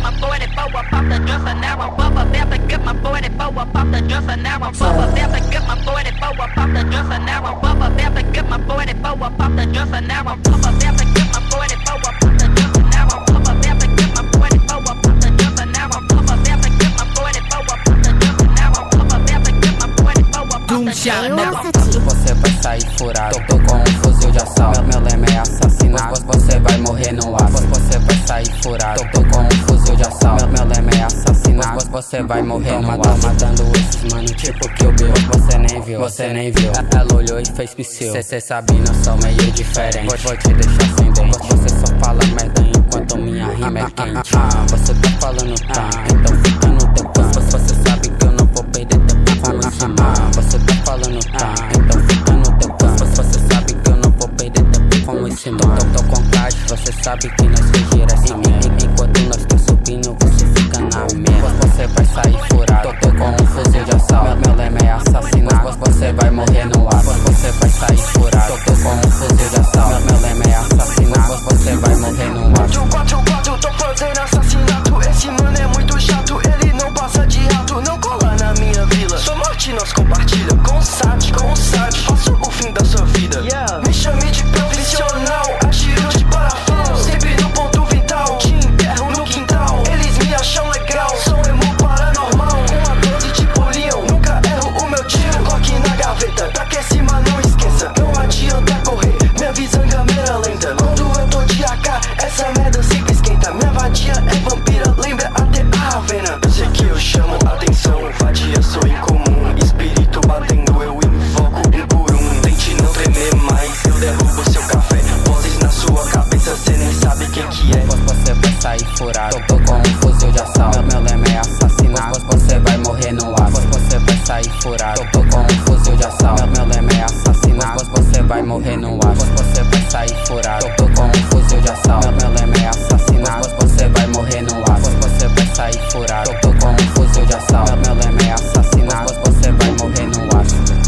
my 44 up off the dresser. Now I'm bubba bath to get my 44 up off the dresser. Now I'm bubba bath to get my 44 up off the dresser. Now I'm bubba bath to get my 44 up off the dresser. Now I'm bubba bath to get my 44 up off the dresser. Now I'm bubba bath to get my 44 up off the dresser. Now I'm bubba bath to get my 44 up off the dresser. Now I'm bubba bath to get my 44 up off the dresser. Você vai sair furado, tô com um fuzil de assalto. Meu lema é assassinar, você vai morrer no aço. Você vai sair furado, tô com um fuzil de assalto. Meu lema é assassinar, você vai morrer no aço. Tô matando esses mano, tipo que eu viu. Você nem viu. Ela olhou e fez psiu. Cê sabe, não sou meio diferente. Vou te deixar sem dente. Você só fala merda enquanto minha rima é quente. Você tá falando tá, então fica no teu canto. Você sabe que eu não vou perder tempo com esse mano. Você tá falando tá, então fica no teu canto. Você sabe que eu não vou perder tempo com esse mano. Tô com caixa, você sabe que nós gira essa merda. Enquanto nós tá subindo, você fica na merda. Você vai sair furado, tô com um fuzil de assalto. Meu lema é assassinar, você vai morrer no ar. Você vai sair furado, tô com um fuzil de assalto. Meu lema é assassinar, você vai morrer no ar. 444, tô fazendo assassinato. Esse mano é muito chato, ele não passa de rato. Não cola na minha vila, sua morte nós compartilha. Com o SAT, faço o fim da sua vida. Me chame de profissional, atiro de parafuso. Sempre no ponto vital, te enterro no quintal. Eles me acham legal, sou emo paranormal. Com a 12 tipo Leon, nunca erro o meu tiro. Coloque na gaveta, pra que esse mano não esqueça. Não adianta correr, minha visão é câmera lenta. Quando eu tô de AK, essa merda sempre esquenta. Minha vadia é vampira, lembra até a Ravena. Eu sei que eu chamo atenção, vadia sou incomum. Espírito batendo, eu invoco um por um. Tente não tremer mais, eu derrubo seu café. Vozes na sua cabeça, cê nem sabe quem que é. Você vai sair furado, tô com um fuzil de assalto. Meu lema é assassinar, você vai morrer no ar. Você vai sair furado, tô com um fuzil de assalto. Meu lema é assassinar, você vai morrer no ar. Você vai sair furado, tô com um fuzil de assalto. Meu lema é assassinar, você vai morrer no ar. Você vai sair furado, tô com um fuzil de assalto. Meu lema é assassinar, você vai morrer no ar.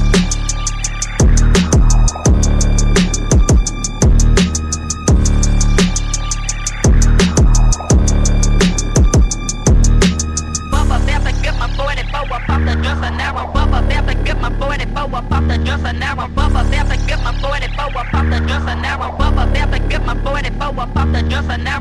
Now I'm bubba bath to get my 44 up off the dresser. Now I'm bubba bath to get my 44 up off the dresser. Now I'm bubba bath to get my 44 up off the dresser. Now